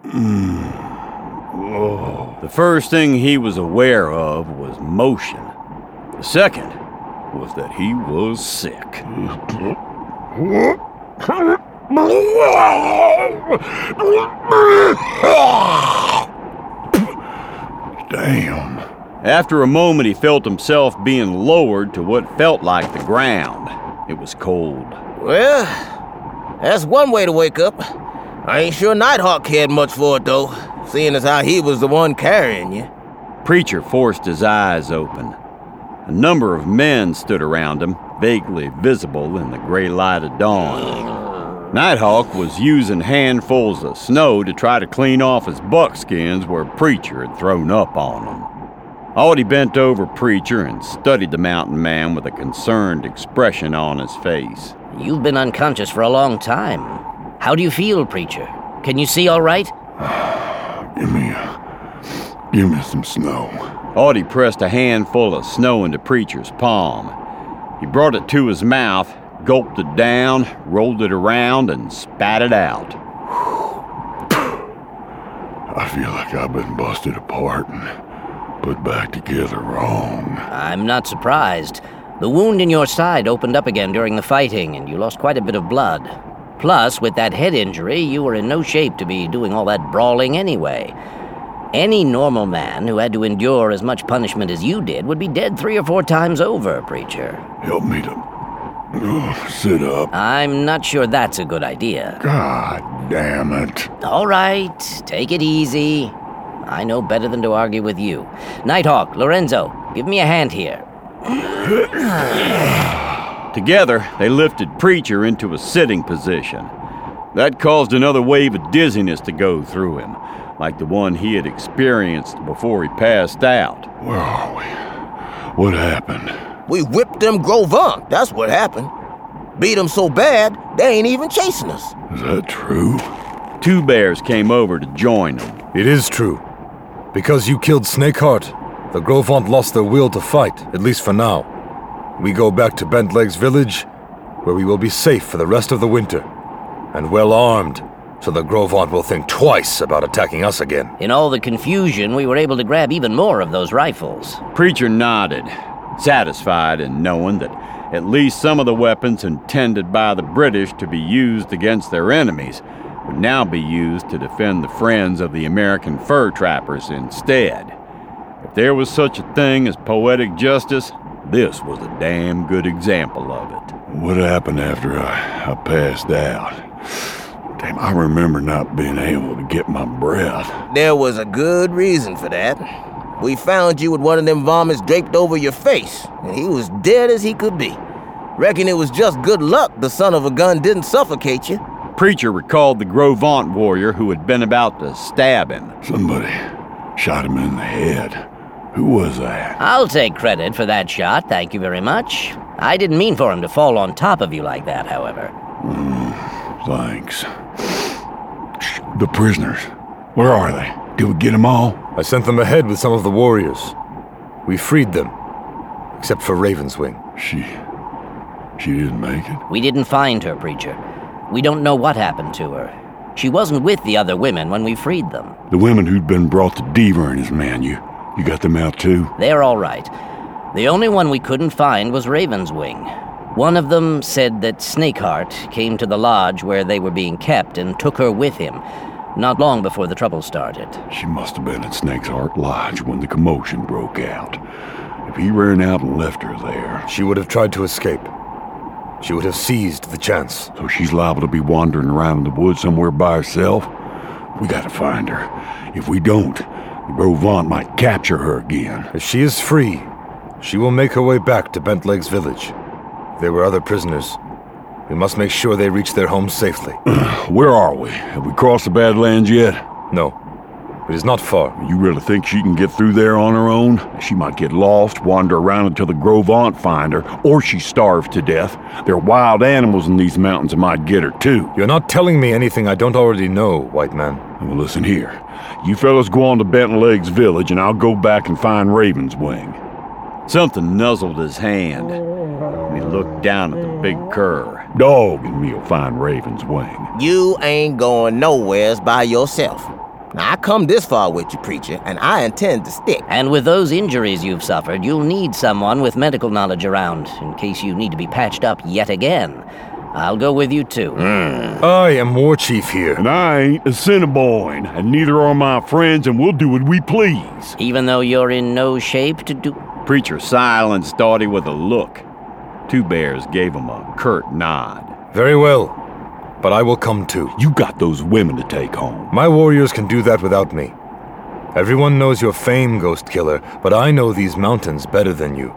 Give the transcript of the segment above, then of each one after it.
The first thing he was aware of was motion. The second was that he was sick. Damn. After a moment, he felt himself being lowered to what felt like the ground. It was cold. Well, that's one way to wake up. I ain't sure Nighthawk cared much for it, though, seeing as how he was the one carrying you. Preacher forced his eyes open. A number of men stood around him, vaguely visible in the gray light of dawn. Nighthawk was using handfuls of snow to try to clean off his buckskins where Preacher had thrown up on them. Audie bent over Preacher and studied the mountain man with a concerned expression on his face. You've been unconscious for a long time. How do you feel, Preacher? Can you see all right? Give me some snow. Audie pressed a handful of snow into Preacher's palm. He brought it to his mouth, gulped it down, rolled it around, and spat it out. I feel like I've been busted apart and put back together wrong. I'm not surprised. The wound in your side opened up again during the fighting, and you lost quite a bit of blood. Plus, with that head injury, you were in no shape to be doing all that brawling anyway. Any normal man who had to endure as much punishment as you did would be dead 3 or 4 times over, Preacher. Help me to sit up. I'm not sure that's a good idea. God damn it. All right, take it easy. I know better than to argue with you. Nighthawk, Lorenzo, give me a hand here. Together, they lifted Preacher into a sitting position. That caused another wave of dizziness to go through him, like the one he had experienced before he passed out. Where are we? What happened? We whipped them Grovant, that's what happened. Beat them so bad, they ain't even chasing us. Is that true? 2 bears came over to join them. It is true. Because you killed Snakeheart, the Grovant lost their will to fight, at least for now. We go back to Bentlegs village, where we will be safe for the rest of the winter, and well armed, so the Grovant will think twice about attacking us again. In all the confusion, we were able to grab even more of those rifles. Preacher nodded, satisfied in knowing that at least some of the weapons intended by the British to be used against their enemies would now be used to defend the friends of the American fur trappers instead. If there was such a thing as poetic justice, this was a damn good example of it. What happened after I passed out? Damn, I remember not being able to get my breath. There was a good reason for that. We found you with one of them vomits draped over your face, and he was dead as he could be. Reckon it was just good luck the son of a gun didn't suffocate you. Preacher recalled the Grovant warrior who had been about to stab him. Somebody shot him in the head. Who was that? I'll take credit for that shot, thank you very much. I didn't mean for him to fall on top of you like that, however. Thanks. The prisoners. Where are they? Did we get them all? I sent them ahead with some of the warriors. We freed them, except for Ravenswing. She didn't make it? We didn't find her, Preacher. We don't know what happened to her. She wasn't with the other women when we freed them. The women who'd been brought to Deaver and his man, you got them out too? They're all right. The only one we couldn't find was Ravenswing. One of them said that Snakeheart came to the lodge where they were being kept and took her with him, not long before the trouble started. She must have been at Snakeheart Lodge when the commotion broke out. If he ran out and left her there... She would have tried to escape. She would have seized the chance. So she's liable to be wandering around in the woods somewhere by herself? We gotta find her. If we don't, the Grovant might capture her again. If she is free, she will make her way back to Bentlegs village. There were other prisoners. We must make sure they reach their homes safely. Where are we? Have we crossed the Badlands yet? No. It is not far. You really think she can get through there on her own? She might get lost, wander around until the Grovant find her, or she starves to death. There are wild animals in these mountains that might get her too. You're not telling me anything I don't already know, white man. Well, listen here. You fellas go on to Bentlegs village, and I'll go back and find Ravenswing. Something nuzzled his hand, and he looked down at the big cur. Dog and me'll find Ravenswing. You ain't going nowheres by yourself. Now, I come this far with you, preacher, and I intend to stick. And with those injuries you've suffered, you'll need someone with medical knowledge around, in case you need to be patched up yet again. I'll go with you, too. I am War Chief here. And I ain't a Assiniboine, and neither are my friends, and we'll do what we please. Even though you're in no shape to do... Preacher silenced Audie with a look. Two Bears gave him a curt nod. Very well, but I will come too. You got those women to take home. My warriors can do that without me. Everyone knows your fame, Ghost Killer, but I know these mountains better than you.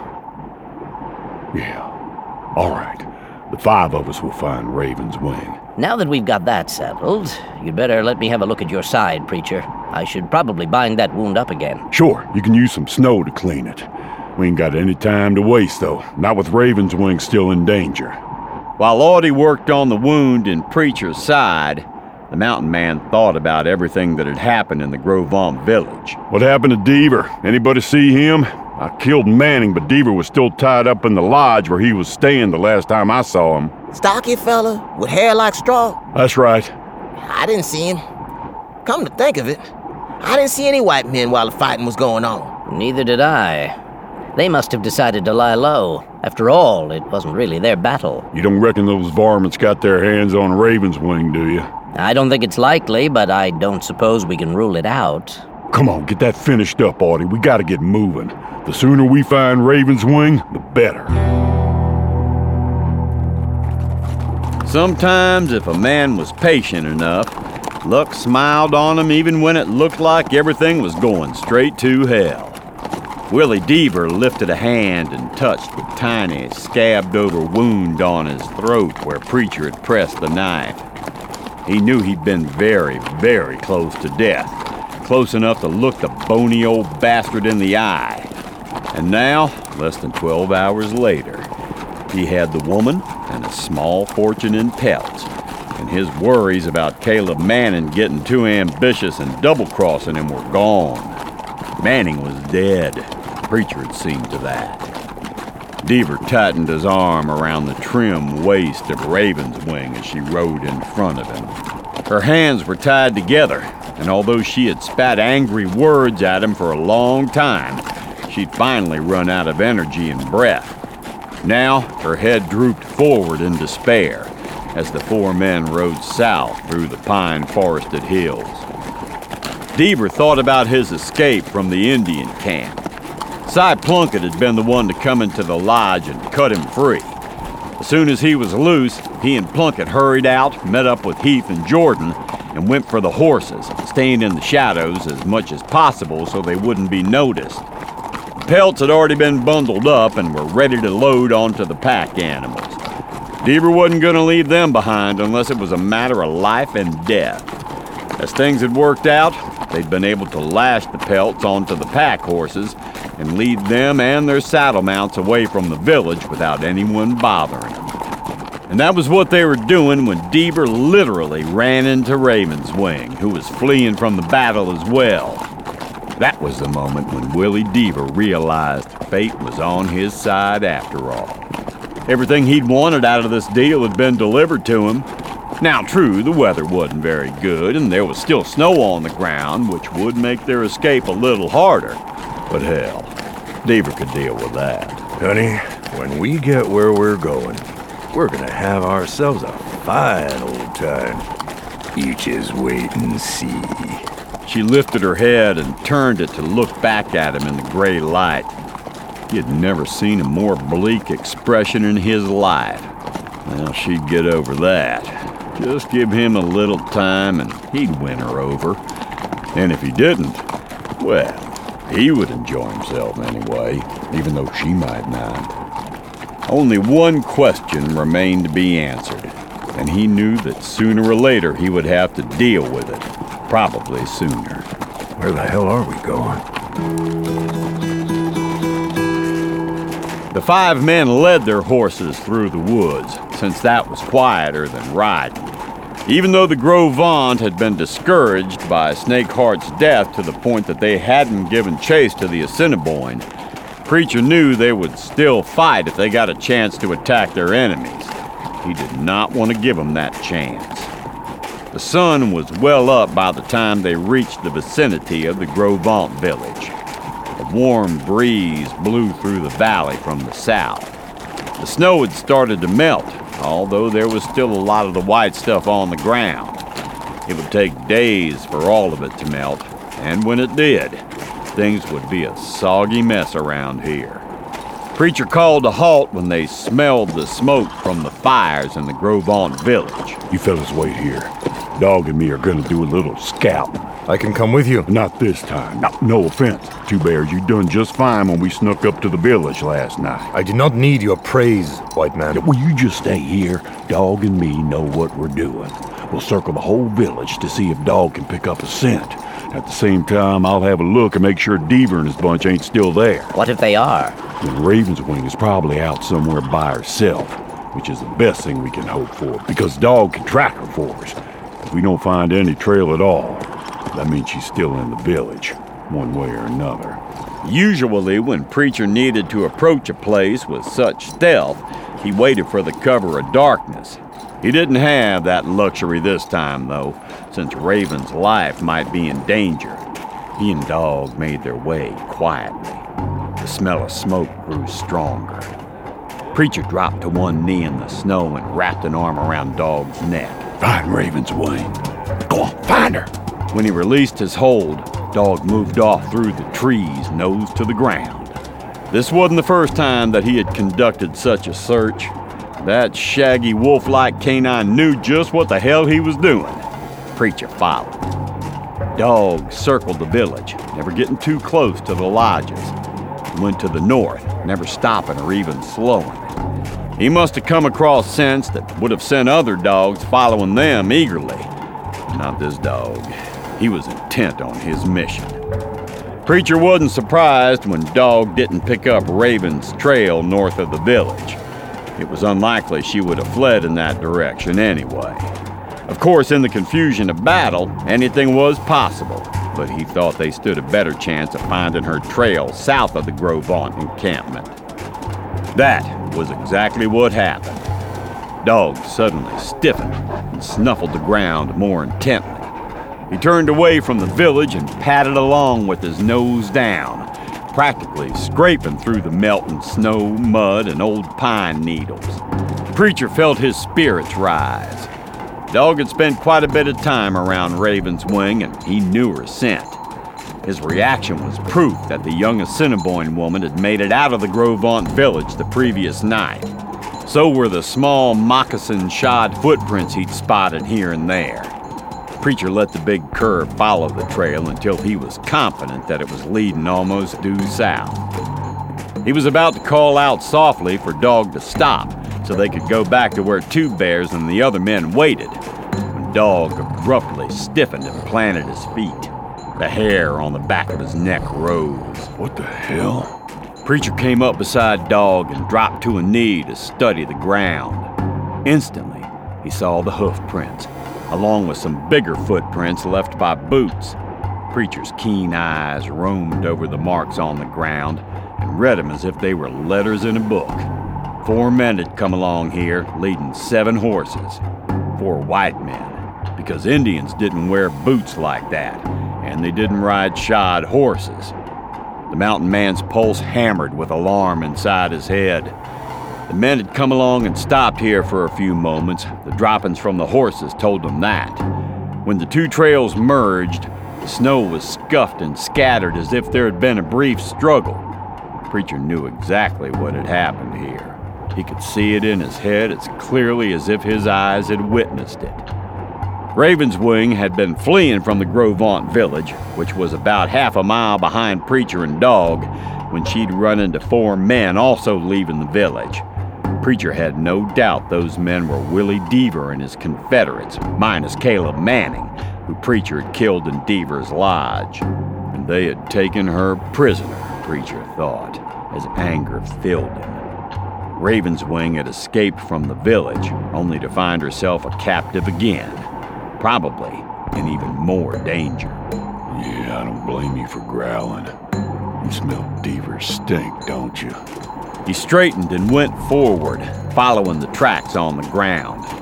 Yeah. All right. The 5 of us will find Raven's Wing. Now that we've got that settled, you'd better let me have a look at your side, preacher. I should probably bind that wound up again. Sure, you can use some snow to clean it. We ain't got any time to waste, though. Not with Raven's Wing still in danger. While Audie worked on the wound in Preacher's side, the mountain man thought about everything that had happened in the Gros Ventre village. What happened to Deaver? Anybody see him? I killed Manning, but Deaver was still tied up in the lodge where he was staying the last time I saw him. Stocky fella with hair like straw? That's right. I didn't see him. Come to think of it, I didn't see any white men while the fighting was going on. Neither did I. They must have decided to lie low. After all, it wasn't really their battle. You don't reckon those varmints got their hands on Raven's Wing, do you? I don't think it's likely, but I don't suppose we can rule it out. Come on, get that finished up, Audie. We gotta get moving. The sooner we find Raven's Wing, the better. Sometimes, if a man was patient enough, luck smiled on him even when it looked like everything was going straight to hell. Willie Deaver lifted a hand and touched the tiny, scabbed-over wound on his throat where Preacher had pressed the knife. He knew he'd been very, very close to death, close enough to look the bony old bastard in the eye. And now, less than 12 hours later, he had the woman and a small fortune in pelts, and his worries about Caleb Manning getting too ambitious and double-crossing him were gone. Manning was dead. Preacher had seen to that. Deaver tightened his arm around the trim waist of Raven's Wing as she rode in front of him. Her hands were tied together, and although she had spat angry words at him for a long time, she'd finally run out of energy and breath. Now, her head drooped forward in despair as the 4 men rode south through the pine-forested hills. Deaver thought about his escape from the Indian camp. Cy Plunkett had been the one to come into the lodge and cut him free. As soon as he was loose, he and Plunkett hurried out, met up with Heath and Jordan, and went for the horses, staying in the shadows as much as possible so they wouldn't be noticed. The pelts had already been bundled up and were ready to load onto the pack animals. Deaver wasn't going to leave them behind unless it was a matter of life and death. As things had worked out, they'd been able to lash the pelts onto the pack horses and lead them and their saddle mounts away from the village without anyone bothering them. And that was what they were doing when Deaver literally ran into Raven's Wing, who was fleeing from the battle as well. That was the moment when Willie Deaver realized fate was on his side after all. Everything he'd wanted out of this deal had been delivered to him. Now, true, the weather wasn't very good, and there was still snow on the ground, which would make their escape a little harder. But hell, Deaver could deal with that. Honey, when we get where we're going, we're gonna have ourselves a fine old time. You just wait and see. She lifted her head and turned it to look back at him in the gray light. He had never seen a more bleak expression in his life. Well, she'd get over that. Just give him a little time and he'd win her over. And if he didn't, well, he would enjoy himself anyway, even though she might not. Only one question remained to be answered, and he knew that sooner or later he would have to deal with it. Probably sooner. Where the hell are we going? The 5 men led their horses through the woods, since that was quieter than riding. Even though the Gros Ventre had been discouraged by Snakeheart's death to the point that they hadn't given chase to the Assiniboine, Preacher knew they would still fight if they got a chance to attack their enemies. He did not want to give them that chance. The sun was well up by the time they reached the vicinity of the Gros Ventre village. A warm breeze blew through the valley from the south. The snow had started to melt, although there was still a lot of the white stuff on the ground. It would take days for all of it to melt, and when it did, things would be a soggy mess around here. Preacher called a halt when they smelled the smoke from the fires in the Gros Ventre village. You fellas wait here. Dog and me are gonna do a little scouting. I can come with you. Not this time. No offense. Two Bears, you done just fine when we snuck up to the village last night. I do not need your praise, white man. Well, you just stay here. Dog and me know what we're doing. We'll circle the whole village to see if Dog can pick up a scent. At the same time, I'll have a look and make sure Deaver and his bunch ain't still there. What if they are? Then Raven's Wing is probably out somewhere by herself, which is the best thing we can hope for, because Dog can track her for us. If we don't find any trail at all, that means she's still in the village, one way or another. Usually, when Preacher needed to approach a place with such stealth, he waited for the cover of darkness. He didn't have that luxury this time, though, since Raven's life might be in danger. He and Dog made their way quietly. The smell of smoke grew stronger. Preacher dropped to one knee in the snow and wrapped an arm around Dog's neck. Find Raven's Wing. Go on, find her. When he released his hold, Dog moved off through the trees, nose to the ground. This wasn't the first time that he had conducted such a search. That shaggy wolf-like canine knew just what the hell he was doing. Preacher followed. Dog circled the village, never getting too close to the lodges. He went to the north, never stopping or even slowing. He must have come across scents that would have sent other dogs following them eagerly. Not this dog. He was intent on his mission. Preacher wasn't surprised when Dog didn't pick up Raven's trail north of the village. It was unlikely she would have fled in that direction anyway. Of course, in the confusion of battle, anything was possible, but he thought they stood a better chance of finding her trail south of the Gros Ventre encampment. That was exactly what happened. Dog suddenly stiffened and snuffled the ground more intently. He turned away from the village and padded along with his nose down, practically scraping through the melting snow, mud, and old pine needles. The preacher felt his spirits rise. Dog had spent quite a bit of time around Raven's Wing, and he knew her scent. His reaction was proof that the young Assiniboine woman had made it out of the Gros Ventre village the previous night. So were the small moccasin-shod footprints he'd spotted here and there. The preacher let the big cur follow the trail until he was confident that it was leading almost due south. He was about to call out softly for Dog to stop so they could go back to where Two Bears and the other men waited, when Dog abruptly stiffened and planted his feet. The hair on the back of his neck rose. What the hell? Preacher came up beside Dog and dropped to a knee to study the ground. Instantly, he saw the hoof prints, along with some bigger footprints left by boots. Preacher's keen eyes roamed over the marks on the ground and read them as if they were letters in a book. 4 men had come along here, leading 7 horses. 4 white men, because Indians didn't wear boots like that, and they didn't ride shod horses. The mountain man's pulse hammered with alarm inside his head. The men had come along and stopped here for a few moments. The droppings from the horses told them that. When the 2 trails merged, the snow was scuffed and scattered as if there had been a brief struggle. The preacher knew exactly what had happened here. He could see it in his head as clearly as if his eyes had witnessed it. Raven's Wing had been fleeing from the Gros Ventre village, which was about half a mile behind Preacher and Dog, when she'd run into 4 men also leaving the village. Preacher had no doubt those men were Willie Deaver and his Confederates, minus Caleb Manning, who Preacher had killed in Deaver's lodge. And they had taken her prisoner, Preacher thought, as anger filled him. Raven's Wing had escaped from the village, only to find herself a captive again, probably in even more danger. Yeah, I don't blame you for growling. You smell Deaver's stink, don't you? He straightened and went forward, following the tracks on the ground.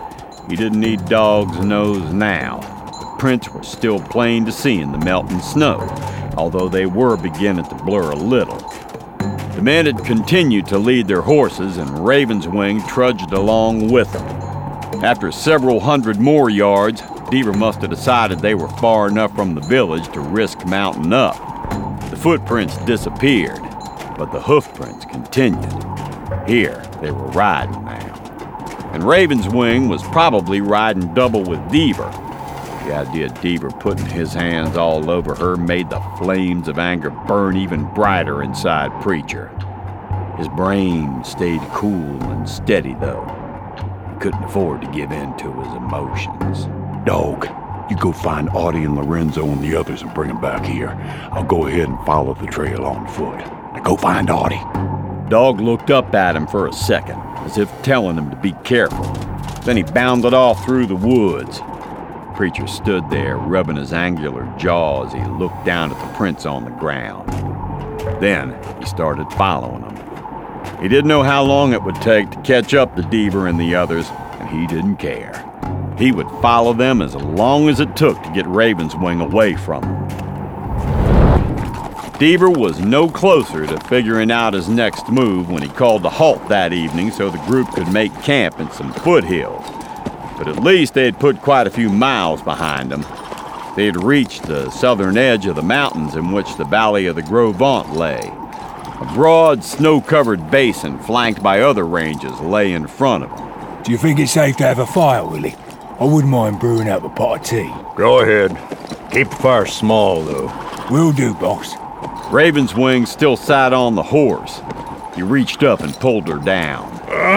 He didn't need Dog's nose now. The prints were still plain to see in the melting snow, although they were beginning to blur a little. The men had continued to lead their horses, and Ravenswing trudged along with them. After several hundred more yards, Deaver must have decided they were far enough from the village to risk mounting up. The footprints disappeared, but the hoofprints continued. Here, they were riding now. And Ravenswing was probably riding double with Deaver. The idea of Deaver putting his hands all over her made the flames of anger burn even brighter inside Preacher. His brain stayed cool and steady, though. He couldn't afford to give in to his emotions. Dog, you go find Audie and Lorenzo and the others and bring them back here. I'll go ahead and follow the trail on foot. Now go find Audie. Dog looked up at him for a second, as if telling him to be careful. Then he bounded off through the woods. Preacher stood there, rubbing his angular jaw as he looked down at the prints on the ground. Then he started following them. He didn't know how long it would take to catch up to Deaver and the others, and he didn't care. He would follow them as long as it took to get Ravenswing away from them. Deaver was no closer to figuring out his next move when he called a halt that evening so the group could make camp in some foothills. But at least they had put quite a few miles behind them. They had reached the southern edge of the mountains in which the valley of the Gros Ventre lay. A broad, snow-covered basin flanked by other ranges lay in front of them. Do you think it's safe to have a fire, Willie? I wouldn't mind brewing up a pot of tea. Go ahead. Keep the fire small, though. Will do, boss. Ravenswing still sat on the horse. He reached up and pulled her down.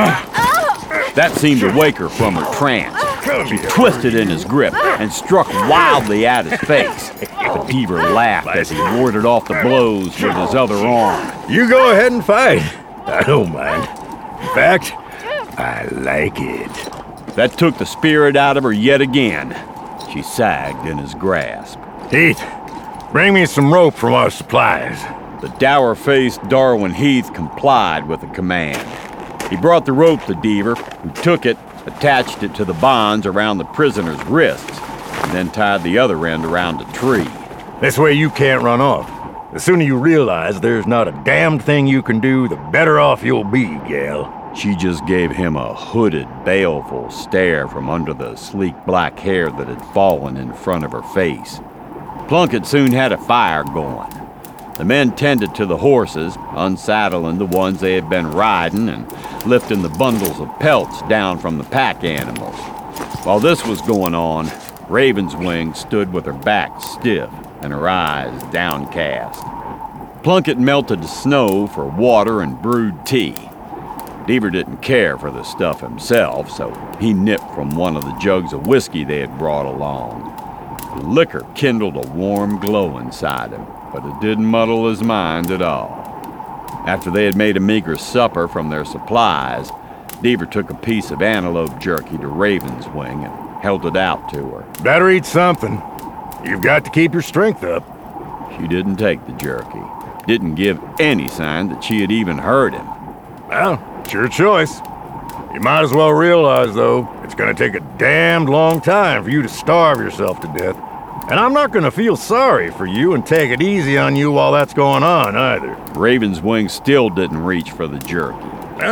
That seemed to wake her from her trance. She twisted in his grip and struck wildly at his face. But Deaver laughed as he warded off the blows with his other arm. You go ahead and fight. I don't mind. In fact, I like it. That took the spirit out of her yet again. She sagged in his grasp. Heath, bring me some rope from our supplies. The dour-faced Darwin Heath complied with the command. He brought the rope to Deaver, who took it, attached it to the bonds around the prisoner's wrists, and then tied the other end around a tree. This way you can't run off. The sooner you realize there's not a damned thing you can do, the better off you'll be, gal. She just gave him a hooded, baleful stare from under the sleek black hair that had fallen in front of her face. Plunkett soon had a fire going. The men tended to the horses, unsaddling the ones they had been riding and lifting the bundles of pelts down from the pack animals. While this was going on, Ravenswing stood with her back stiff and her eyes downcast. Plunkett melted the snow for water and brewed tea. Deaver didn't care for the stuff himself, so he nipped from one of the jugs of whiskey they had brought along. The liquor kindled a warm glow inside him, but it didn't muddle his mind at all. After they had made a meager supper from their supplies, Deaver took a piece of antelope jerky to Ravenswing and held it out to her. Better eat something. You've got to keep your strength up. She didn't take the jerky, didn't give any sign that she had even heard him. Well, it's your choice. You might as well realize, though, it's gonna take a damned long time for you to starve yourself to death. And I'm not gonna feel sorry for you and take it easy on you while that's going on, either. Ravenswing still didn't reach for the jerky.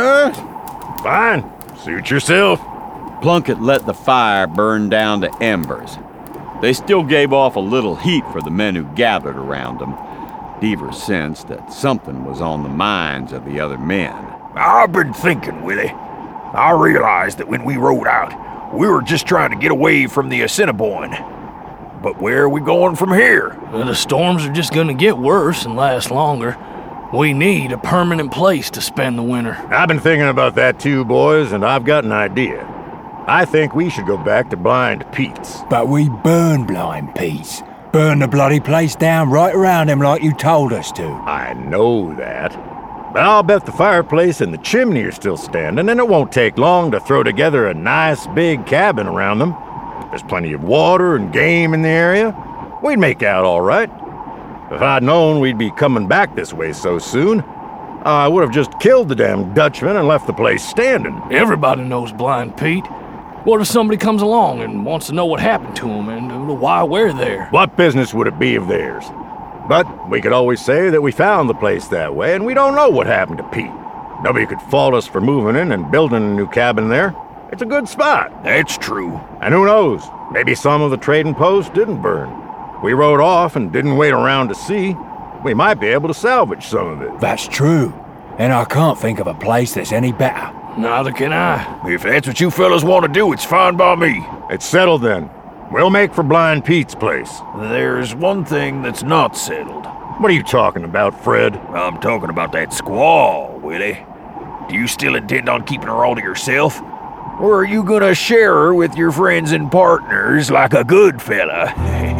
Fine. Suit yourself. Plunkett let the fire burn down to embers. They still gave off a little heat for the men who gathered around them. Deaver sensed that something was on the minds of the other men. I've been thinking, Willie. I realized that when we rode out, we were just trying to get away from the Assiniboine. But where are we going from here? Well, the storms are just gonna get worse and last longer. We need a permanent place to spend the winter. I've been thinking about that too, boys, and I've got an idea. I think we should go back to Blind Pete's. But we burn Blind Pete's. Burn the bloody place down right around him like you told us to. I know that. But I'll bet the fireplace and the chimney are still standing, and it won't take long to throw together a nice big cabin around them. There's plenty of water and game in the area. We'd make out all right. If I'd known we'd be coming back this way so soon, I would have just killed the damn Dutchman and left the place standing. Everybody knows Blind Pete. What if somebody comes along and wants to know what happened to him and why we're there? What business would it be of theirs? But we could always say that we found the place that way, and we don't know what happened to Pete. Nobody could fault us for moving in and building a new cabin there. It's a good spot. That's true. And who knows? Maybe some of the trading posts didn't burn. We rode off and didn't wait around to see. We might be able to salvage some of it. That's true. And I can't think of a place that's any better. Neither can I. If that's what you fellas want to do, it's fine by me. It's settled then. We'll make for Blind Pete's place. There's one thing that's not settled. What are you talking about, Fred? I'm talking about that squaw, Willie. Do you still intend on keeping her all to yourself? Or are you gonna share her with your friends and partners like a good fella?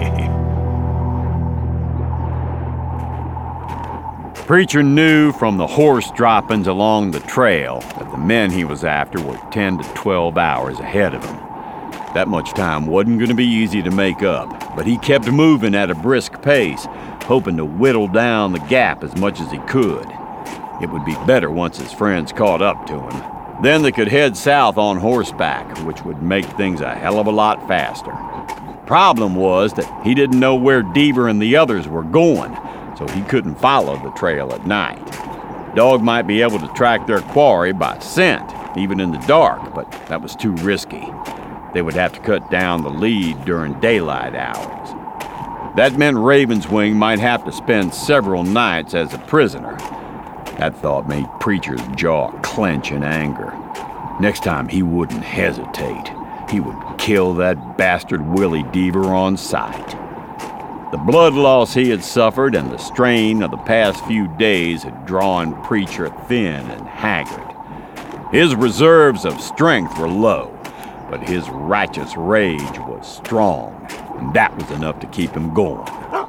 Preacher knew from the horse droppings along the trail that the men he was after were 10 to 12 hours ahead of him. That much time wasn't going to be easy to make up, but he kept moving at a brisk pace, hoping to whittle down the gap as much as he could. It would be better once his friends caught up to him. Then they could head south on horseback, which would make things a hell of a lot faster. Problem was that he didn't know where Deaver and the others were going, so he couldn't follow the trail at night. Dog might be able to track their quarry by scent, even in the dark, but that was too risky. They would have to cut down the lead during daylight hours. That meant Ravenswing might have to spend several nights as a prisoner. That thought made Preacher's jaw clench in anger. Next time he wouldn't hesitate. He would kill that bastard Willie Deaver on sight. The blood loss he had suffered and the strain of the past few days had drawn Preacher thin and haggard. His reserves of strength were low, but his righteous rage was strong, and that was enough to keep him going.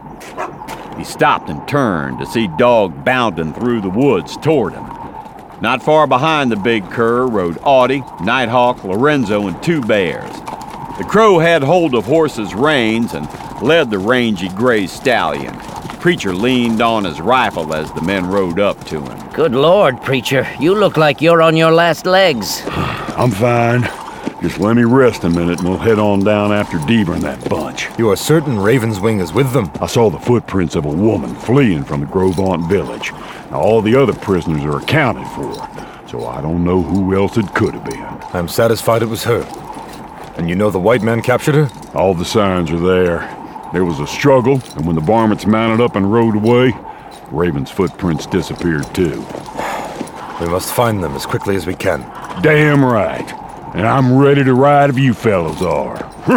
He stopped and turned to see Dog bounding through the woods toward him. Not far behind the big cur rode Audie, Nighthawk, Lorenzo, and two bears. The Crow had hold of Horse's reins and led the rangy gray stallion. Preacher leaned on his rifle as the men rode up to him. Good Lord, Preacher, you look like you're on your last legs. I'm fine. Just let me rest a minute and we'll head on down after Deaver and that bunch. You are certain Ravenswing is with them? I saw the footprints of a woman fleeing from the Grovaunt village. Now, all the other prisoners are accounted for, so I don't know who else it could have been. I'm satisfied it was her. And you know the white man captured her? All the signs are there. There was a struggle, and when the varmints mounted up and rode away, Raven's footprints disappeared too. We must find them as quickly as we can. Damn right. And I'm ready to ride if you fellows are.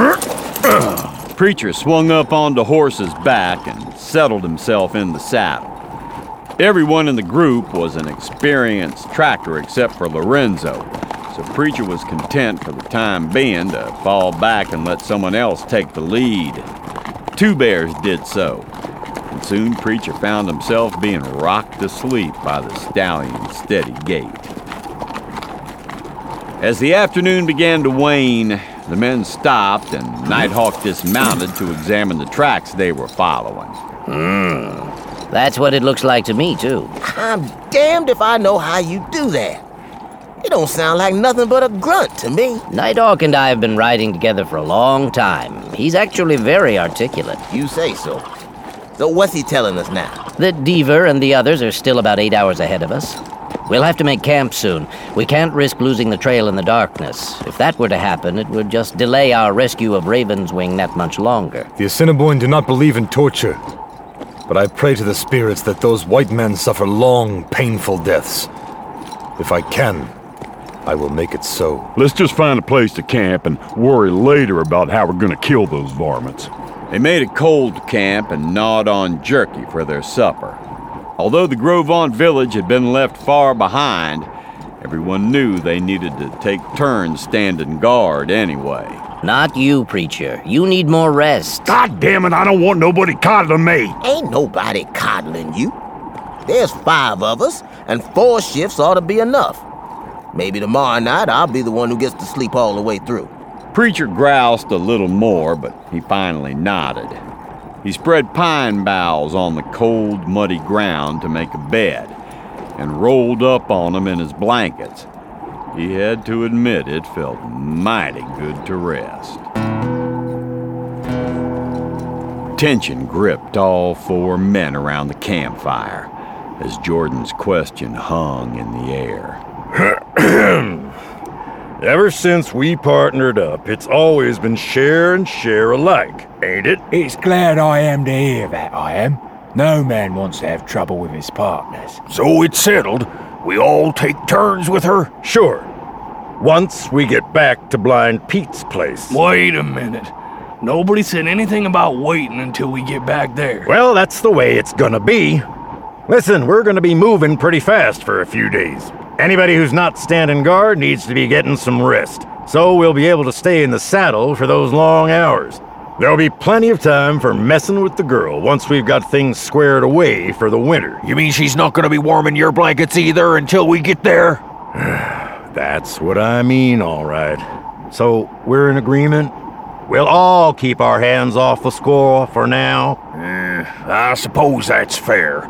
Preacher swung up onto Horse's back and settled himself in the saddle. Everyone in the group was an experienced tracker except for Lorenzo, so Preacher was content for the time being to fall back and let someone else take the lead. Two bears did so, and soon Preacher found himself being rocked to sleep by the stallion's steady gait. As the afternoon began to wane, the men stopped and Nighthawk dismounted to examine the tracks they were following. That's what it looks like to me, too. I'm damned if I know how you do that. It don't sound like nothing but a grunt to me. Nighthawk and I have been riding together for a long time. He's actually very articulate. You say so. So what's he telling us now? That Deaver and the others are still about 8 hours ahead of us. We'll have to make camp soon. We can't risk losing the trail in the darkness. If that were to happen, it would just delay our rescue of Ravenswing that much longer. The Assiniboine do not believe in torture. But I pray to the spirits that those white men suffer long, painful deaths. If I can, I will make it so. Let's just find a place to camp and worry later about how we're gonna kill those varmints. They made a cold camp and gnawed on jerky for their supper. Although the Grovaunt village had been left far behind, everyone knew they needed to take turns standing guard anyway. Not you, Preacher. You need more rest. God damn it, I don't want nobody coddling me. Ain't nobody coddling you. There's 5 of us, and 4 shifts ought to be enough. Maybe tomorrow night I'll be the one who gets to sleep all the way through. Preacher groused a little more, but he finally nodded. He spread pine boughs on the cold, muddy ground to make a bed, and rolled up on them in his blankets. he had to admit it felt mighty good to rest. Tension gripped all 4 men around the campfire as Jordan's question hung in the air. Ever since we partnered up, it's always been share and share alike, ain't it? It's glad I am to hear that, I am. No man wants to have trouble with his partners. So it's settled. We all take turns with her? Sure. Once we get back to Blind Pete's place. Wait a minute. Nobody said anything about waiting until we get back there. Well, that's the way it's gonna be. Listen, we're gonna be moving pretty fast for a few days. Anybody who's not standing guard needs to be getting some rest, so we'll be able to stay in the saddle for those long hours. There'll be plenty of time for messing with the girl once we've got things squared away for the winter. You mean she's not gonna be warming your blankets either until we get there? That's what I mean, all right. So, we're in agreement? We'll all keep our hands off the score for now. I suppose that's fair.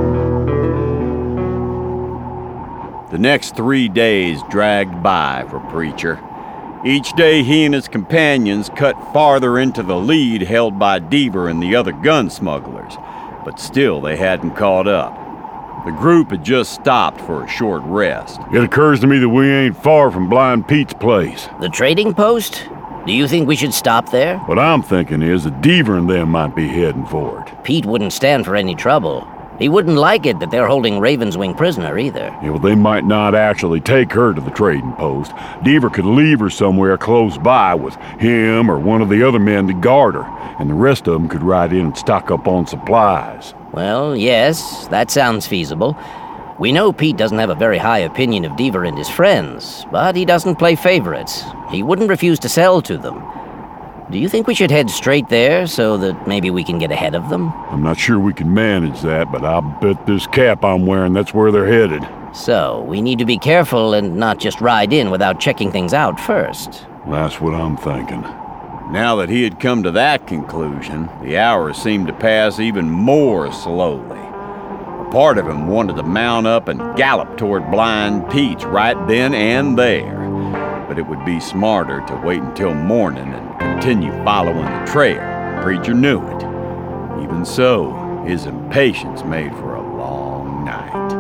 The next 3 days dragged by for Preacher. Each day he and his companions cut farther into the lead held by Deaver and the other gun smugglers, but still they hadn't caught up. The group had just stopped for a short rest. It occurs to me that we ain't far from Blind Pete's place. The trading post? Do you think we should stop there? What I'm thinking is that Deaver and them might be heading for it. Pete wouldn't stand for any trouble. He wouldn't like it that they're holding Ravenswing prisoner either. Yeah, well, they might not actually take her to the trading post. Deaver could leave her somewhere close by with him or one of the other men to guard her, and the rest of them could ride in and stock up on supplies. Well, yes, that sounds feasible. We know Pete doesn't have a very high opinion of Deaver and his friends, but he doesn't play favorites. He wouldn't refuse to sell to them. Do you think we should head straight there so that maybe we can get ahead of them? I'm not sure we can manage that, but I'll bet this cap I'm wearing that's where they're headed. So, we need to be careful and not just ride in without checking things out first. That's what I'm thinking. Now that he had come to that conclusion, the hours seemed to pass even more slowly. A part of him wanted to mount up and gallop toward Blind Pete's right then and there. But it would be smarter to wait until morning and continue following the trail. Preacher knew it. Even so, his impatience made for a long night.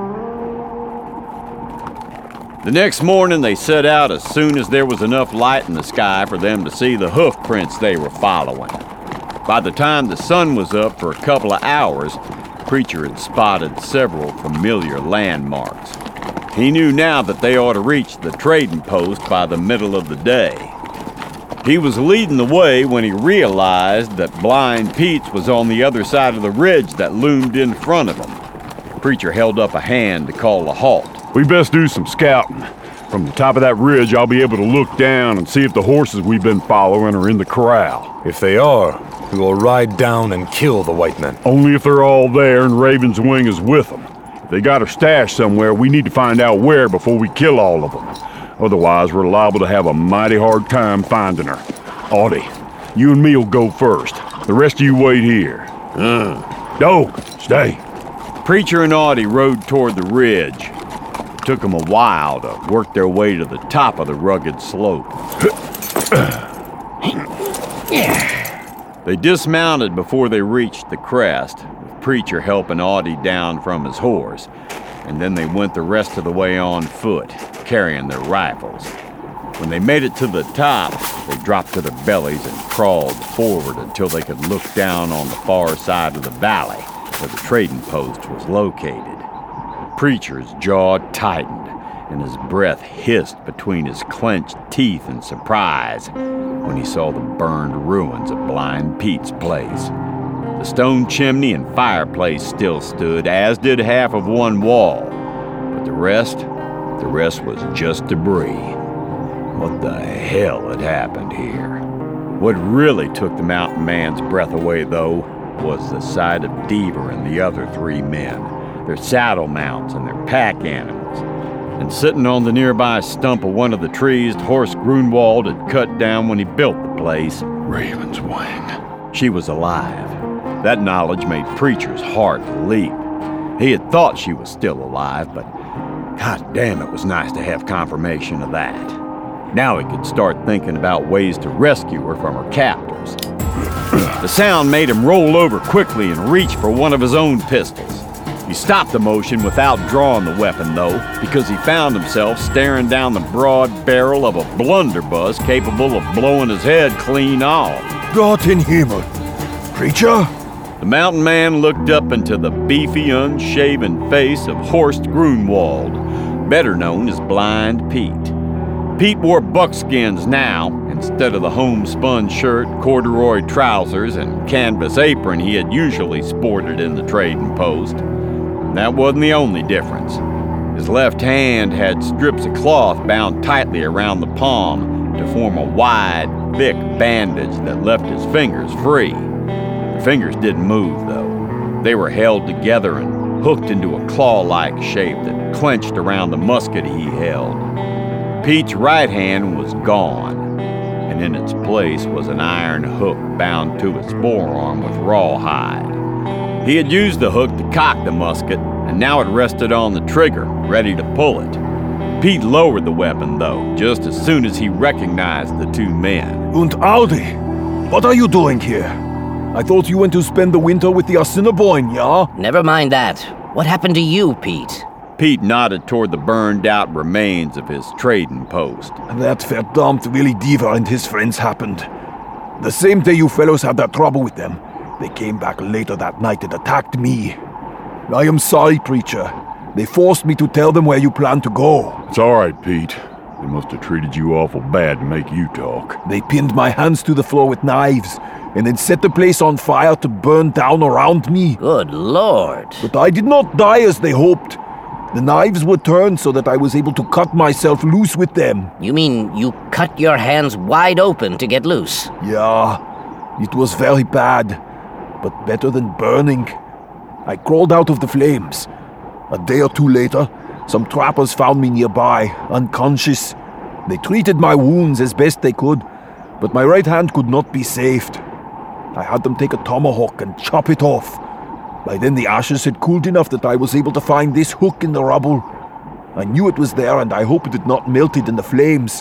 The next morning they set out as soon as there was enough light in the sky for them to see the hoof prints they were following. By the time the sun was up for a couple of hours, Preacher had spotted several familiar landmarks. He knew now that they ought to reach the trading post by the middle of the day. He was leading the way when he realized that Blind Pete's was on the other side of the ridge that loomed in front of him. Preacher held up a hand to call a halt. We best do some scouting. From the top of that ridge, I'll be able to look down and see if the horses we've been following are in the corral. If they are, we will ride down and kill the white men. Only if they're all there and Ravenswing is with them. If they got her stashed somewhere, we need to find out where before we kill all of them. Otherwise, we're liable to have a mighty hard time finding her. Audie, you and me will go first. The rest of you wait here. Dog, stay. Preacher and Audie rode toward the ridge. It took them a while to work their way to the top of the rugged slope. They dismounted before they reached the crest, with Preacher helping Audie down from his horse, and then they went the rest of the way on foot, carrying their rifles. When they made it to the top, they dropped to their bellies and crawled forward until they could look down on the far side of the valley where the trading post was located. Preacher's jaw tightened, and his breath hissed between his clenched teeth in surprise when he saw the burned ruins of Blind Pete's place. The stone chimney and fireplace still stood, as did half of one wall, but the rest was just debris. What the hell had happened here? What really took the mountain man's breath away, though, was the sight of Deaver and the other 3 men, their saddle mounts and their pack animals. And sitting on the nearby stump of one of the trees Horst Grunwald had cut down when he built the place, Ravenswing. She was alive. That knowledge made Preacher's heart leap. He had thought she was still alive, but God damn, it was nice to have confirmation of that. Now he could start thinking about ways to rescue her from her captors. The sound made him roll over quickly and reach for one of his own pistols. He stopped the motion without drawing the weapon, though, because he found himself staring down the broad barrel of a blunderbuss capable of blowing his head clean off. Gott in Himmel! Preacher? The mountain man looked up into the beefy, unshaven face of Horst Grunwald, better known as Blind Pete. Pete wore buckskins now, instead of the homespun shirt, corduroy trousers, and canvas apron he had usually sported in the trading post. And that wasn't the only difference. His left hand had strips of cloth bound tightly around the palm to form a wide, thick bandage that left his fingers free. The fingers didn't move, though. They were held together and hooked into a claw-like shape that clenched around the musket he held. Pete's right hand was gone, and in its place was an iron hook bound to his forearm with rawhide. He had used the hook to cock the musket, and now it rested on the trigger, ready to pull it. Pete lowered the weapon, though, just as soon as he recognized the two men. Und Aldi, what are you doing here? I thought you went to spend the winter with the Assiniboine, yeah? Never mind that. What happened to you, Pete? Pete nodded toward the burned-out remains of his trading post. That verdammt Willie Deaver and his friends happened. The same day you fellows had that trouble with them, they came back later that night and attacked me. I am sorry, Preacher. They forced me to tell them where you plan to go. It's all right, Pete. They must have treated you awful bad to make you talk. They pinned my hands to the floor with knives, and then set the place on fire to burn down around me. Good Lord. But I did not die as they hoped. The knives were turned so that I was able to cut myself loose with them. You mean you cut your hands wide open to get loose? Yeah, it was very bad, but better than burning. I crawled out of the flames. A day or two later, some trappers found me nearby, unconscious. They treated my wounds as best they could, but my right hand could not be saved. I had them take a tomahawk and chop it off. By then the ashes had cooled enough that I was able to find this hook in the rubble. I knew it was there, and I hoped it had not melted in the flames.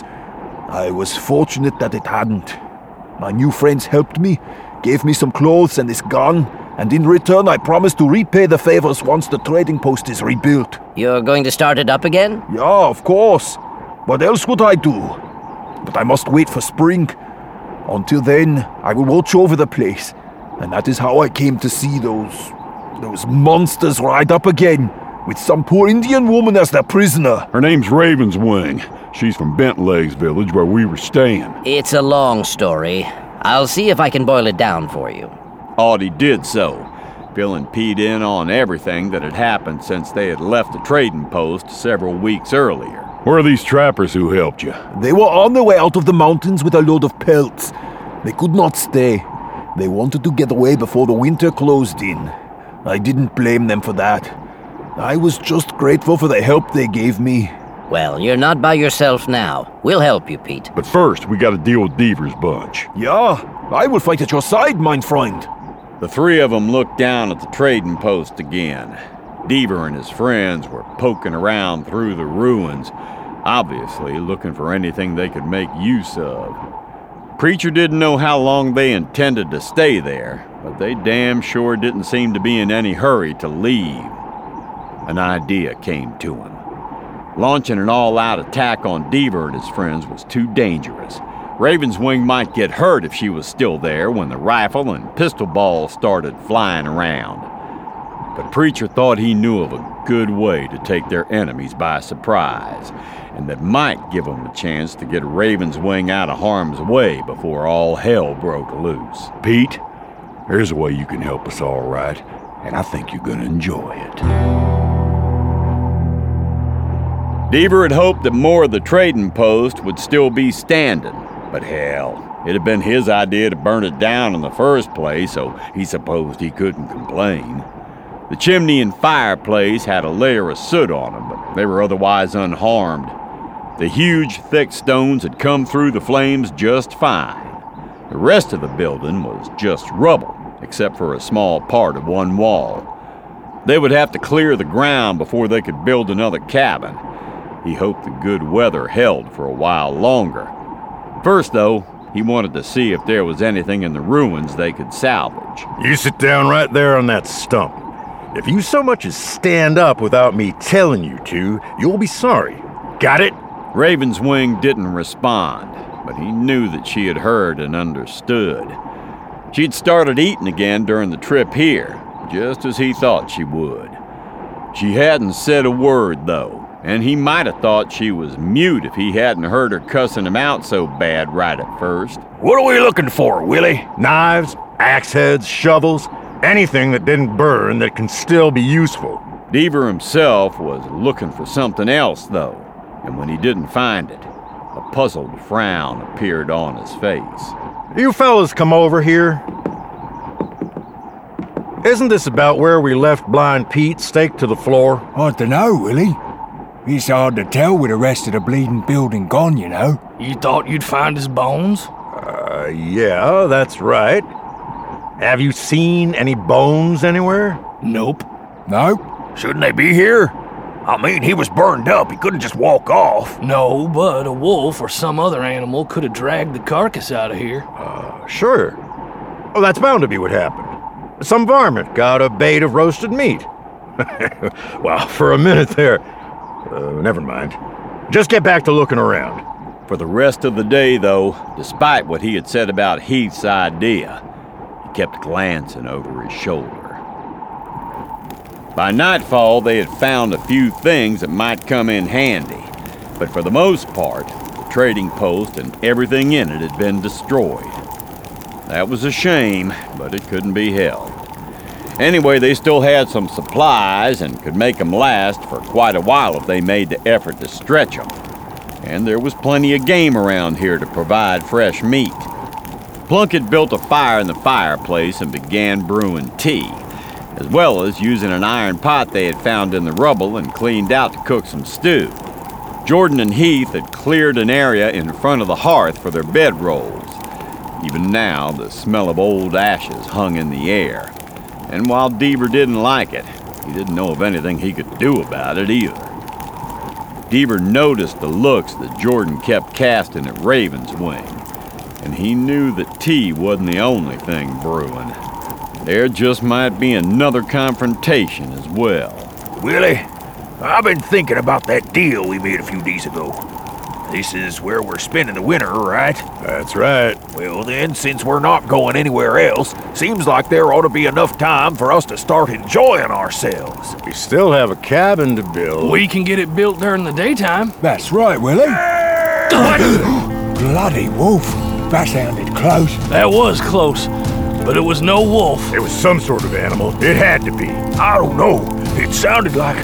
I was fortunate that it hadn't. My new friends helped me, gave me some clothes and this gun, and in return I promised to repay the favors once the trading post is rebuilt. You're going to start it up again? Yeah, of course. What else would I do? But I must wait for spring. Until then, I will watch over the place, and that is how I came to see those monsters ride up again, with some poor Indian woman as their prisoner. Her name's Ravenswing. She's from Bentlegs village where we were staying. It's a long story. I'll see if I can boil it down for you. Audie did so, filling Pete in on everything that had happened since they had left the trading post several weeks earlier. Where are these trappers who helped you? They were on their way out of the mountains with a load of pelts. They could not stay. They wanted to get away before the winter closed in. I didn't blame them for that. I was just grateful for the help they gave me. Well, you're not by yourself now. We'll help you, Pete. But first, we gotta deal with Deaver's bunch. Yeah, I will fight at your side, mein Freund. The three of them looked down at the trading post again. Deaver and his friends were poking around through the ruins, obviously looking for anything they could make use of. Preacher didn't know how long they intended to stay there, but they damn sure didn't seem to be in any hurry to leave. An idea came to him. Launching an all-out attack on Deaver and his friends was too dangerous. Ravenswing might get hurt if she was still there when the rifle and pistol balls started flying around. But Preacher thought he knew of a good way to take their enemies by surprise, and that might give them a chance to get Ravenswing out of harm's way before all hell broke loose. Pete, there's a way you can help us all right, and I think you're gonna enjoy it. Deaver had hoped that more of the trading post would still be standing, but hell, it had been his idea to burn it down in the first place, so he supposed he couldn't complain. The chimney and fireplace had a layer of soot on them, but they were otherwise unharmed. The huge, thick stones had come through the flames just fine. The rest of the building was just rubble, except for a small part of one wall. They would have to clear the ground before they could build another cabin, He hoped the good weather held for a while longer. First, though, he wanted to see if there was anything in the ruins they could salvage. You sit down right there on that stump. If you so much as stand up without me telling you to, you'll be sorry. Got it? Ravenswing didn't respond, but he knew that she had heard and understood. She'd started eating again during the trip here, just as he thought she would. She hadn't said a word, though, and he might have thought she was mute if he hadn't heard her cussing him out so bad right at first. What are we looking for, Willie? Knives, axe heads, shovels, anything that didn't burn that can still be useful. Deaver himself was looking for something else, though, and when he didn't find it, a puzzled frown appeared on his face. You fellas come over here. Isn't this about where we left Blind Pete staked to the floor? I dunno, Willie. It's hard to tell with the rest of the bleeding building gone, you know. You thought you'd find his bones? Yeah, that's right. Have you seen any bones anywhere? Nope. No? Shouldn't they be here? I mean, he was burned up. He couldn't just walk off. No, but a wolf or some other animal could have dragged the carcass out of here. Sure. Well, that's bound to be what happened. Some varmint got a bait of roasted meat. Well, for a minute there. Never mind. Just get back to looking around. For the rest of the day, though, despite what he had said about Heath's idea, he kept glancing over his shoulder. By nightfall, they had found a few things that might come in handy, but for the most part, the trading post and everything in it had been destroyed. That was a shame, but it couldn't be helped. Anyway, they still had some supplies and could make them last for quite a while if they made the effort to stretch them. And there was plenty of game around here to provide fresh meat. Plunkett built a fire in the fireplace and began brewing tea, as well as using an iron pot they had found in the rubble and cleaned out to cook some stew. Jordan and Heath had cleared an area in front of the hearth for their bedrolls. Even now, the smell of old ashes hung in the air. And while Deaver didn't like it, he didn't know of anything he could do about it either. Deaver noticed the looks that Jordan kept casting at Ravenswing, and he knew that tea wasn't the only thing brewing. There just might be another confrontation as well. Willie, I've been thinking about that deal we made a few days ago. This is where we're spending the winter, right? That's right. Well then, since we're not going anywhere else, seems like there ought to be enough time for us to start enjoying ourselves. We still have a cabin to build. We can get it built during the daytime. That's right, Willie. Bloody wolf. That sounded close. That was close, but it was no wolf. It was some sort of animal. It had to be. I don't know. It sounded like...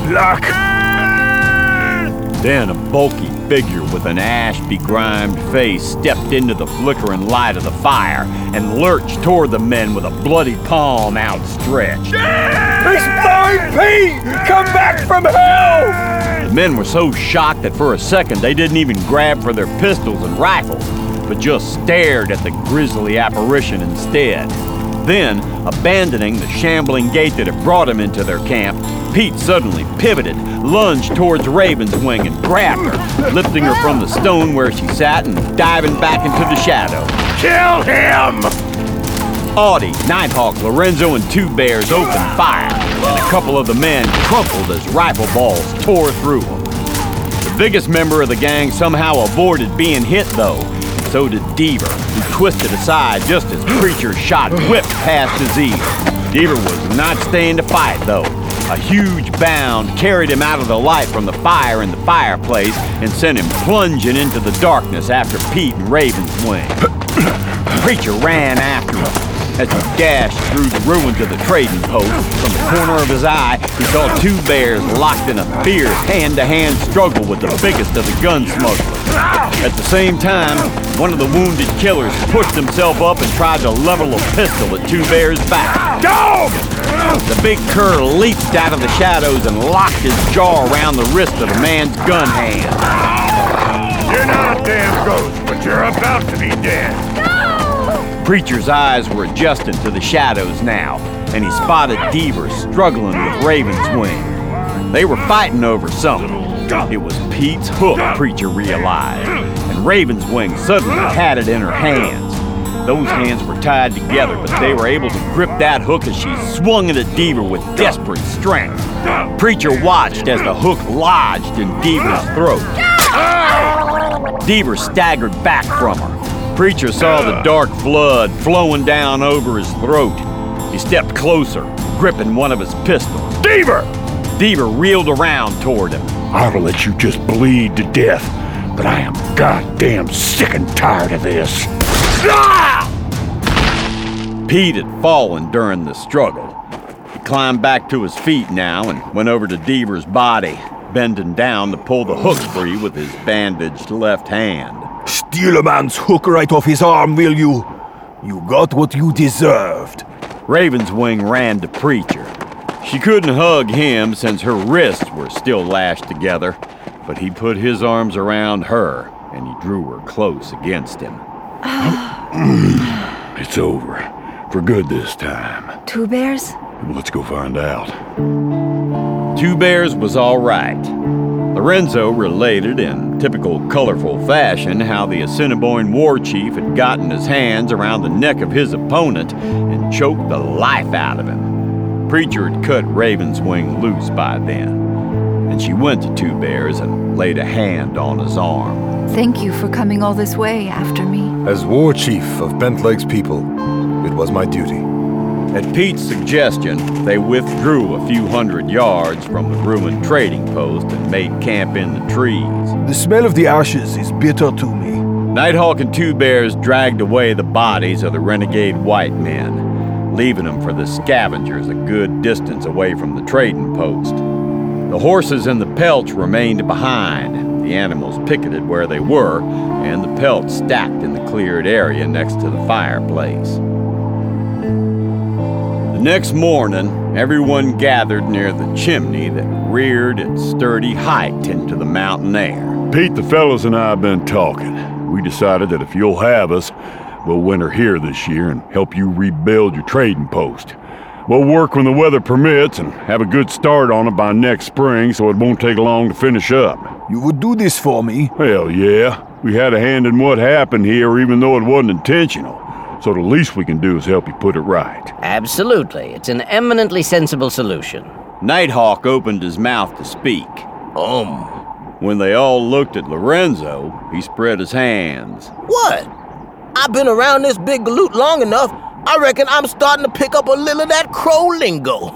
Then a bulky figure with an ash-begrimed face stepped into the flickering light of the fire and lurched toward the men with a bloody palm outstretched. It's Blind Pete! Come back from hell! The men were so shocked that for a second they didn't even grab for their pistols and rifles, but just stared at the grisly apparition instead. Then, abandoning the shambling gait that had brought him into their camp, Pete suddenly pivoted, lunged towards Ravenswing and grabbed her, lifting her from the stone where she sat and diving back into the shadow. Kill him! Audie, Nighthawk, Lorenzo, and Two Bears opened fire, and a couple of the men crumpled as rifle balls tore through them. The biggest member of the gang somehow avoided being hit, though. So did Deaver, who twisted aside just as Preacher's shot whipped past his ear. Deaver was not staying to fight, though. A huge bound carried him out of the light from the fire in the fireplace and sent him plunging into the darkness after Pete and Ravenswing. Preacher ran after him. As he dashed through the ruins of the trading post, from the corner of his eye, he saw Two Bears locked in a fierce hand-to-hand struggle with the biggest of the gun smugglers. At the same time, one of the wounded killers pushed himself up and tried to level a pistol at Two Bears' back. Dog! The big cur leaped out of the shadows and locked his jaw around the wrist of the man's gun hand. You're not a damn ghost, but you're about to be dead. Preacher's eyes were adjusting to the shadows now, and he spotted Deaver struggling with Ravenswing. They were fighting over something, It was Pete's hook, Preacher realized, and Ravenswing suddenly had it in her hands. Those hands were tied together, but they were able to grip that hook as she swung it at Deaver with desperate strength. Preacher watched as the hook lodged in Deaver's throat. Deaver staggered back from her. Preacher saw the dark blood flowing down over his throat. He stepped closer, gripping one of his pistols. Deaver! Deaver reeled around toward him. I'll let you just bleed to death, but I am goddamn sick and tired of this. Pete had fallen during the struggle. He climbed back to his feet now and went over to Deaver's body, bending down to pull the hook free with his bandaged left hand. Steal a man's hook right off his arm, will you? You got what you deserved. Ravenswing ran to Preacher. She couldn't hug him since her wrists were still lashed together, but he put his arms around her and he drew her close against him. It's over. For good this time. Two Bears? Let's go find out. Two Bears was all right. Lorenzo related in typical colorful fashion how the Assiniboine war chief had gotten his hands around the neck of his opponent and choked the life out of him. Preacher had cut Ravenswing loose by then, and she went to Two Bears and laid a hand on his arm. Thank you for coming all this way after me. As war chief of Bent Leg's people, it was my duty. At Pete's suggestion, they withdrew a few hundred yards from the ruined trading post and made camp in the trees. The smell of the ashes is bitter to me. Nighthawk and Two Bears dragged away the bodies of the renegade white men, leaving them for the scavengers a good distance away from the trading post. The horses and the pelts remained behind. The animals picketed where they were, and the pelts stacked in the cleared area next to the fireplace. The next morning, everyone gathered near the chimney that reared its sturdy height into the mountain air. Pete, the fellows and I have been talking. We decided that if you'll have us, we'll winter here this year and help you rebuild your trading post. We'll work when the weather permits and have a good start on it by next spring so it won't take long to finish up. You would do this for me? Hell yeah. We had a hand in what happened here even though it wasn't intentional. So the least we can do is help you put it right. Absolutely. It's an eminently sensible solution. Nighthawk opened his mouth to speak. When they all looked at Lorenzo, he spread his hands. What? I've been around this big galoot long enough. I reckon I'm starting to pick up a little of that crow lingo.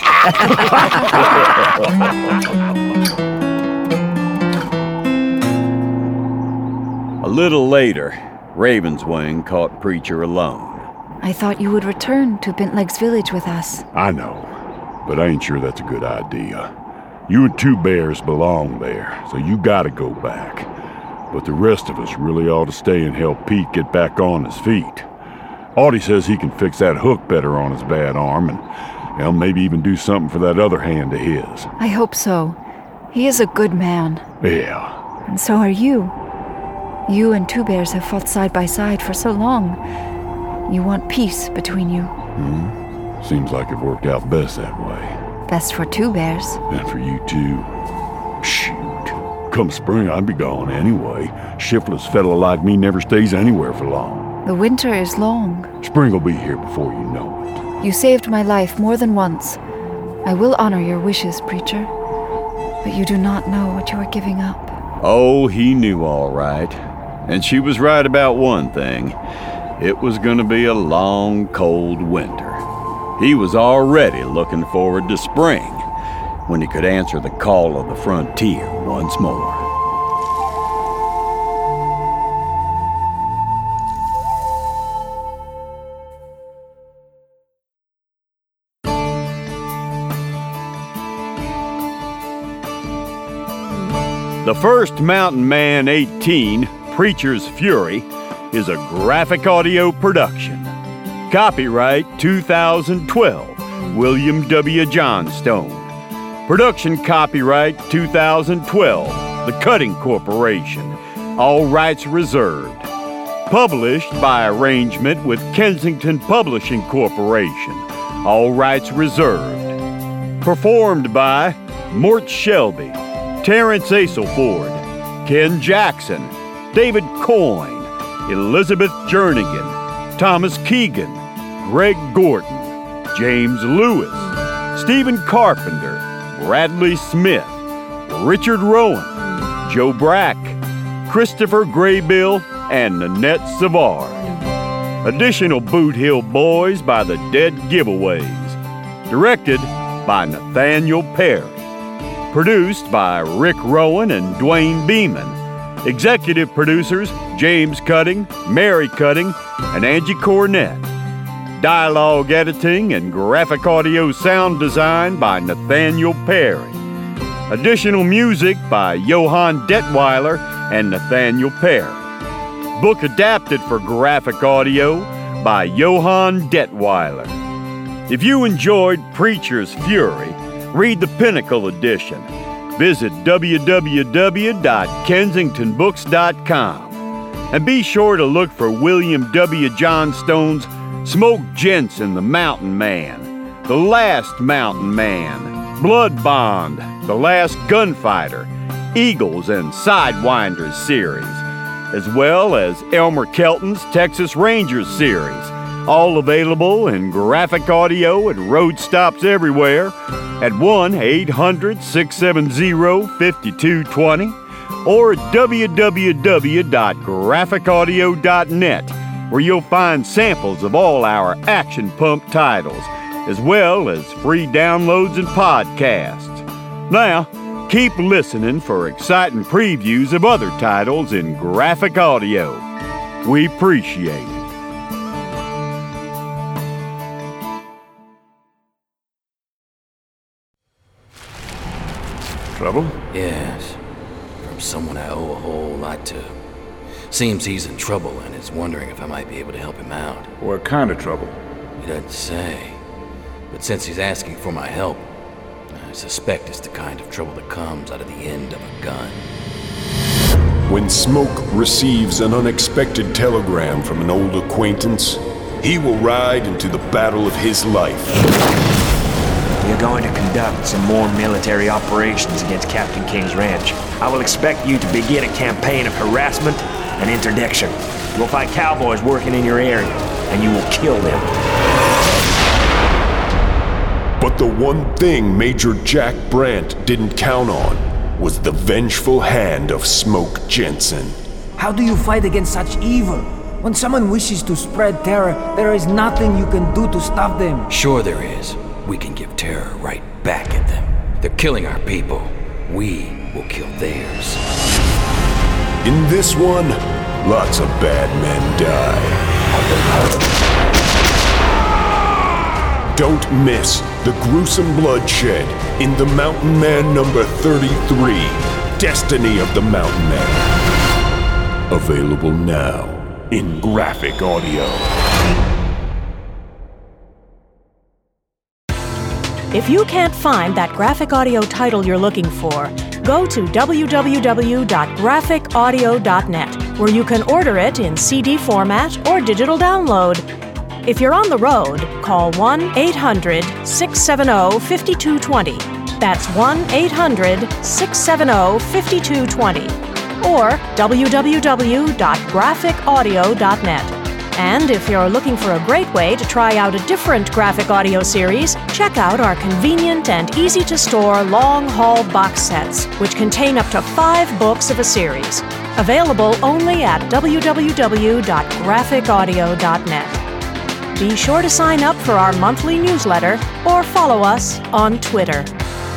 A little later, Ravenswing caught Preacher alone. I thought you would return to Bentleg's village with us. I know, but I ain't sure that's a good idea. You and Two Bears belong there, so you gotta go back. But the rest of us really ought to stay and help Pete get back on his feet. Audie says he can fix that hook better on his bad arm and, well, maybe even do something for that other hand of his. I hope so. He is a good man. Yeah. And so are you. You and Two Bears have fought side by side for so long. You want peace between you. Seems like it worked out best that way. Best for Two Bears. And for you too. Shoot. Come spring, I'd be gone anyway. Shiftless fella like me never stays anywhere for long. The winter is long. Spring will be here before you know it. You saved my life more than once. I will honor your wishes, Preacher. But you do not know what you are giving up. Oh, he knew all right. And she was right about one thing. It was going to be a long, cold winter. He was already looking forward to spring, when he could answer the call of the frontier once more. The first Mountain Man 18, Preacher's Fury, is a graphic audio production. Copyright 2012, William W. Johnstone. Production copyright 2012, The Cutting Corporation. All rights reserved. Published by arrangement with Kensington Publishing Corporation. All rights reserved. Performed by Mort Shelby, Terrence Aselford, Ken Jackson, David Coyne, Elizabeth Jernigan, Thomas Keegan, Greg Gordon, James Lewis, Stephen Carpenter, Bradley Smith, Richard Rowan, Joe Brack, Christopher Graybill, and Nanette Savard. Additional Boot Hill Boys by the Dead Giveaways. Directed by Nathaniel Perry. Produced by Rick Rowan and Dwayne Beeman. Executive producers James Cutting, Mary Cutting, and Angie Cornett. Dialogue editing and graphic audio sound design by Nathaniel Perry. Additional music by Johann Detweiler and Nathaniel Perry. Book adapted for graphic audio by Johann Detweiler. If you enjoyed Preacher's Fury, read the Pinnacle edition. Visit www.kensingtonbooks.com. And be sure to look for William W. Johnstone's Smoke Jensen, the Mountain Man, The Last Mountain Man, Blood Bond, The Last Gunfighter, Eagles and Sidewinders series, as well as Elmer Kelton's Texas Rangers series, all available in graphic audio at road stops everywhere at 1-800-670-5220 or at www.graphicaudio.net, where you'll find samples of all our Action Pump titles, as well as free downloads and podcasts. Now, keep listening for exciting previews of other titles in graphic audio. We appreciate it. Trouble? Yes. From someone I owe a whole lot to. Seems he's in trouble and is wondering if I might be able to help him out. What kind of trouble? He doesn't say. But since he's asking for my help, I suspect it's the kind of trouble that comes out of the end of a gun. When Smoke receives an unexpected telegram from an old acquaintance, he will ride into the battle of his life. You're going to conduct some more military operations against Captain King's ranch. I will expect you to begin a campaign of harassment and interdiction. You'll find cowboys working in your area, and you will kill them. But the one thing Major Jack Brandt didn't count on was the vengeful hand of Smoke Jensen. How do you fight against such evil? When someone wishes to spread terror, there is nothing you can do to stop them. Sure there is. We can give terror right back at them. They're killing our people. We will kill theirs. In this one, lots of bad men die. Don't miss the gruesome bloodshed in The Mountain Man number 33, Destiny of the Mountain Man. Available now in graphic audio. If you can't find that graphic audio title you're looking for, go to www.graphicaudio.net, where you can order it in CD format or digital download. If you're on the road, call 1-800-670-5220. That's 1-800-670-5220. Or www.graphicaudio.net. And if you're looking for a great way to try out a different graphic audio series, check out our convenient and easy-to-store long-haul box sets, which contain up to 5 books of a series. Available only at www.graphicaudio.net. Be sure to sign up for our monthly newsletter or follow us on Twitter.